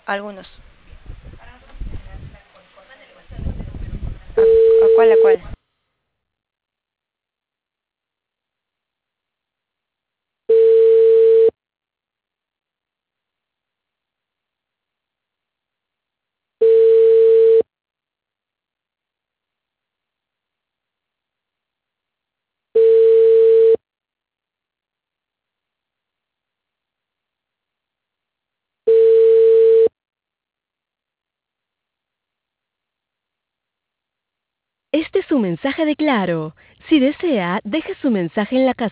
Algunos. ¿A cuál, a cuál? Este es su mensaje de Claro. Si desea, deje su mensaje en la casilla